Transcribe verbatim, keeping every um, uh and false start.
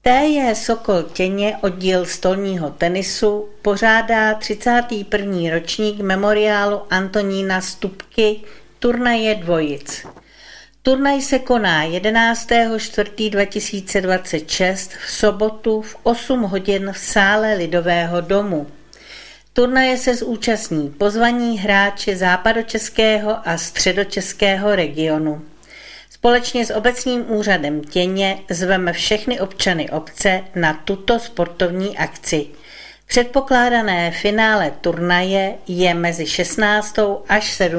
T J Sokol Těně oddíl stolního tenisu pořádá třicátý první ročník memoriálu Antonína Stupky turnaje dvojic. Turnaj se koná jedenáctého čtvrtého dva tisíce dvacet šest v sobotu v osm hodin v sále Lidového domu. Turnaje se zúčastní pozvaní hráči západočeského a středočeského regionu. Společně s obecním úřadem Těně zveme všechny občany obce na tuto sportovní akci. Předpokládané finále turnaje je mezi šestnáctou až sedmnáctou